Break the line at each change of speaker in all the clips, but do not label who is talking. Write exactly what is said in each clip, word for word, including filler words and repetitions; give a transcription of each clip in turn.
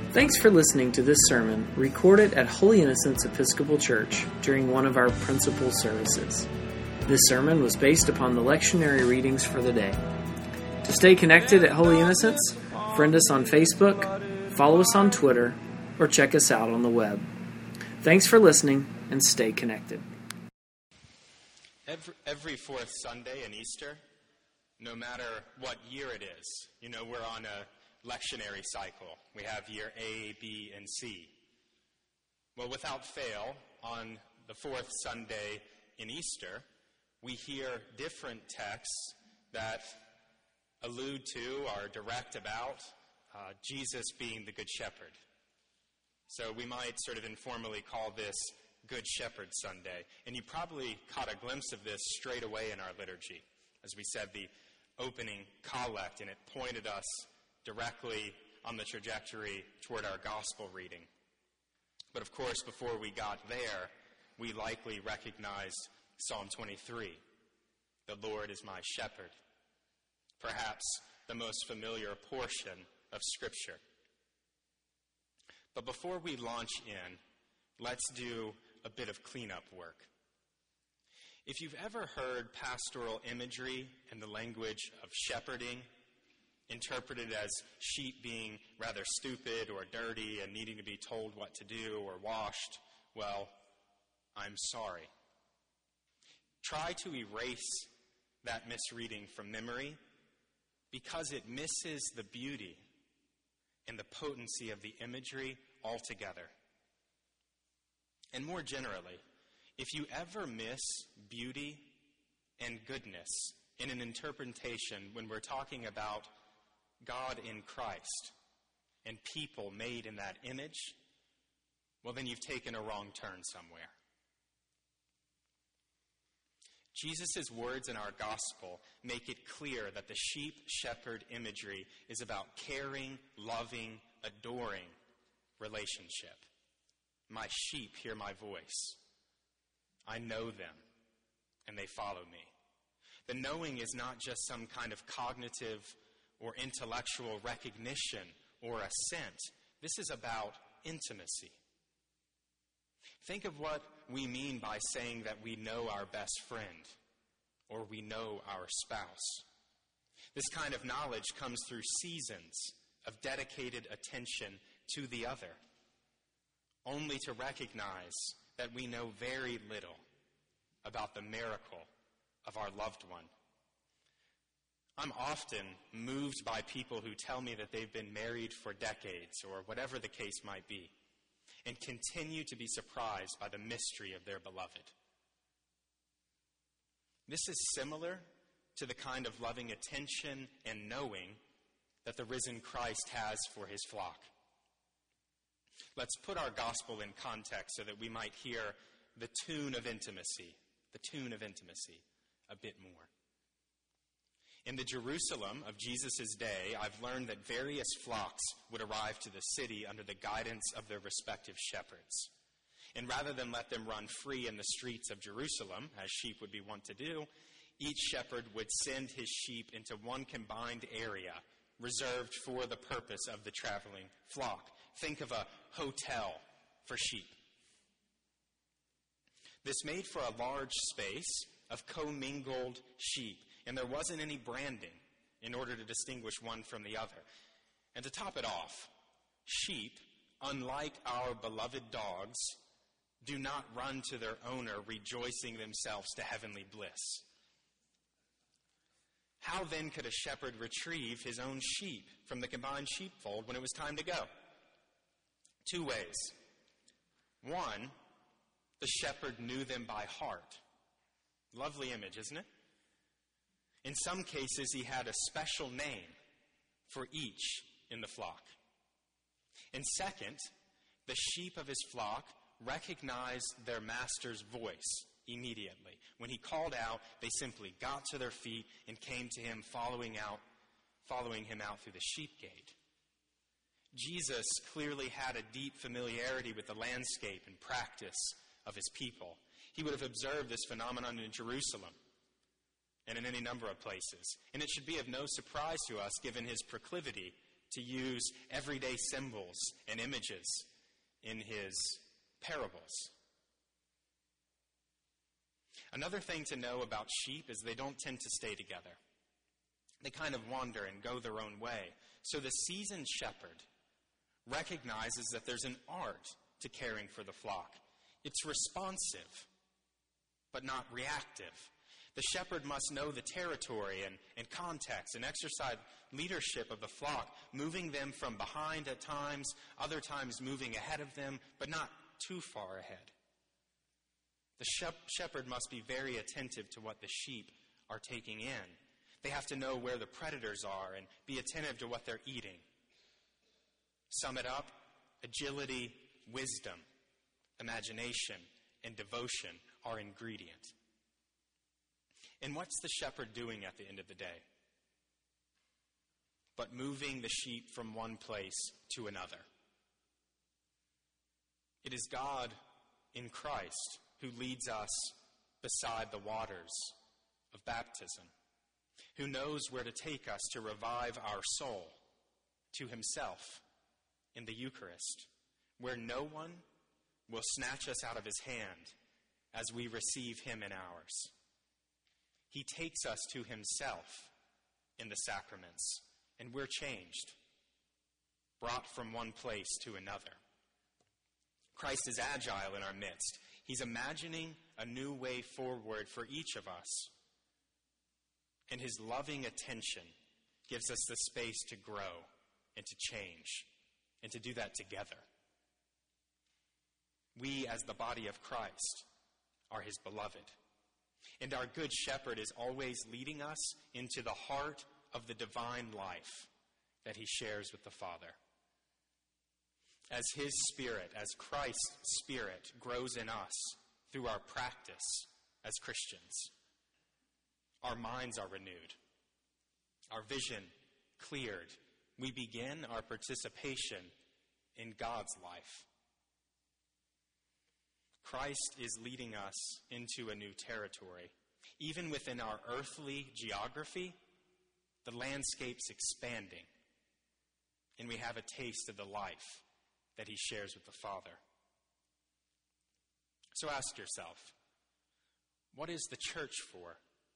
Thanks for listening to this sermon recorded at Holy Innocents Episcopal Church during one of our principal services. This sermon was based upon the lectionary readings for the day. To stay connected at Holy Innocents, friend us on Facebook, follow us on Twitter, or check us out on the web. Thanks for listening, and stay connected.
Every, every fourth Sunday in Easter, no matter what year it is, you know, we're on a lectionary cycle. We have year A, B, and C. Well, without fail, on the fourth Sunday in Easter, we hear different texts that allude to, are direct about, uh, Jesus being the Good Shepherd. So we might sort of informally call this Good Shepherd Sunday. And you probably caught a glimpse of this straight away in our liturgy. As we said, the opening collect, and it pointed us directly on the trajectory toward our gospel reading. But of course, before we got there, we likely recognized Psalm twenty-three, "The Lord is my shepherd," perhaps the most familiar portion of Scripture. But before we launch in, let's do a bit of cleanup work. If you've ever heard pastoral imagery in the language of shepherding, interpreted as sheep being rather stupid or dirty and needing to be told what to do or washed, well, I'm sorry. Try to erase that misreading from memory because it misses the beauty and the potency of the imagery altogether. And more generally, if you ever miss beauty and goodness in an interpretation when we're talking about God in Christ and people made in that image, well, then you've taken a wrong turn somewhere. Jesus' words in our gospel make it clear that the sheep-shepherd imagery is about caring, loving, adoring relationship. My sheep hear my voice. I know them, and they follow me. The knowing is not just some kind of cognitive or intellectual recognition or assent. This is about intimacy. Think of what we mean by saying that we know our best friend or we know our spouse. This kind of knowledge comes through seasons of dedicated attention to the other, only to recognize that we know very little about the miracle of our loved one. I'm often moved by people who tell me that they've been married for decades or whatever the case might be, and continue to be surprised by the mystery of their beloved. This is similar to the kind of loving attention and knowing that the risen Christ has for his flock. Let's put our gospel in context so that we might hear the tune of intimacy, the tune of intimacy a bit more. In the Jerusalem of Jesus' day, I've learned that various flocks would arrive to the city under the guidance of their respective shepherds. And rather than let them run free in the streets of Jerusalem, as sheep would be wont to do, each shepherd would send his sheep into one combined area reserved for the purpose of the traveling flock. Think of a hotel for sheep. This made for a large space of commingled sheep, and there wasn't any branding in order to distinguish one from the other. And to top it off, sheep, unlike our beloved dogs, do not run to their owner rejoicing themselves to heavenly bliss. How then could a shepherd retrieve his own sheep from the combined sheepfold when it was time to go? Two ways. One, the shepherd knew them by heart. Lovely image, isn't it? In some cases, he had a special name for each in the flock. And second, the sheep of his flock recognized their master's voice immediately. When he called out, they simply got to their feet and came to him, following out, following him out through the sheep gate. Jesus clearly had a deep familiarity with the landscape and practice of his people. He would have observed this phenomenon in Jerusalem and in any number of places. And it should be of no surprise to us, given his proclivity to use everyday symbols and images in his parables. Another thing to know about sheep is they don't tend to stay together. They kind of wander and go their own way. So the seasoned shepherd recognizes that there's an art to caring for the flock. It's responsive, but not reactive. The shepherd must know the territory and, and context and exercise leadership of the flock, moving them from behind at times, other times moving ahead of them, but not too far ahead. The shep- shepherd must be very attentive to what the sheep are taking in. They have to know where the predators are and be attentive to what they're eating. Sum it up, agility, wisdom, imagination, and devotion are ingredient. And what's the shepherd doing at the end of the day? But moving the sheep from one place to another. It is God in Christ who leads us beside the waters of baptism, who knows where to take us to revive our soul to himself in the Eucharist, where no one will snatch us out of his hand as we receive him in ours. He takes us to himself in the sacraments, and we're changed, brought from one place to another. Christ is agile in our midst. He's imagining a new way forward for each of us. And his loving attention gives us the space to grow and to change and to do that together. We, as the body of Christ, are his beloved. And our good shepherd is always leading us into the heart of the divine life that he shares with the Father. As his Spirit, as Christ's Spirit grows in us through our practice as Christians, our minds are renewed, our vision cleared. We begin our participation in God's life. Christ is leading us into a new territory. Even within our earthly geography, the landscape's expanding, and we have a taste of the life that he shares with the Father. So ask yourself, what is the church for?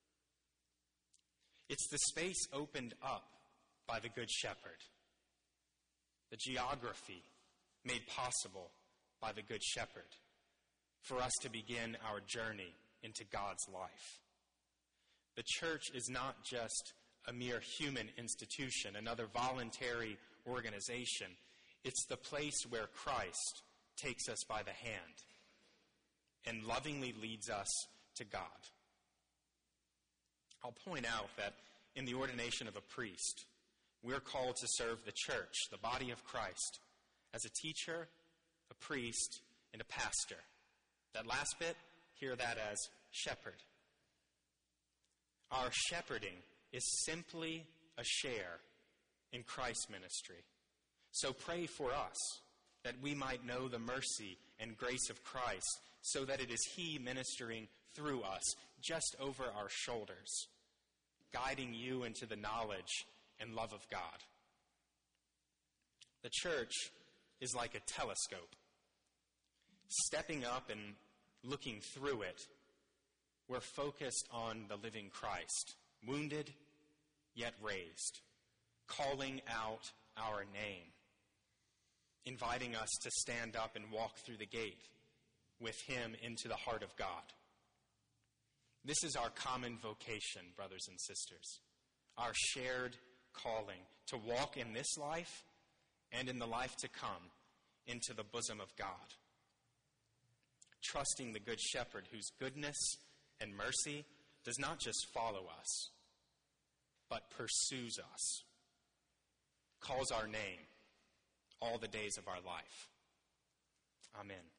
It's the space opened up by the Good Shepherd, the geography made possible by the Good Shepherd, for us to begin our journey into God's life. The church is not just a mere human institution, another voluntary organization. It's the place where Christ takes us by the hand and lovingly leads us to God. I'll point out that in the ordination of a priest, we're called to serve the church, the body of Christ, as a teacher, a priest, and a pastor. That last bit, hear that as shepherd. Our shepherding is simply a share in Christ's ministry. So pray for us that we might know the mercy and grace of Christ, so that it is he ministering through us, just over our shoulders, guiding you into the knowledge and love of God. The church is like a telescope. Stepping up and looking through it, we're focused on the living Christ, wounded yet raised, calling out our name, inviting us to stand up and walk through the gate with him into the heart of God. This is our common vocation, brothers and sisters, our shared calling to walk in this life and in the life to come into the bosom of God, trusting the Good Shepherd whose goodness and mercy does not just follow us, but pursues us, calls our name all the days of our life. Amen.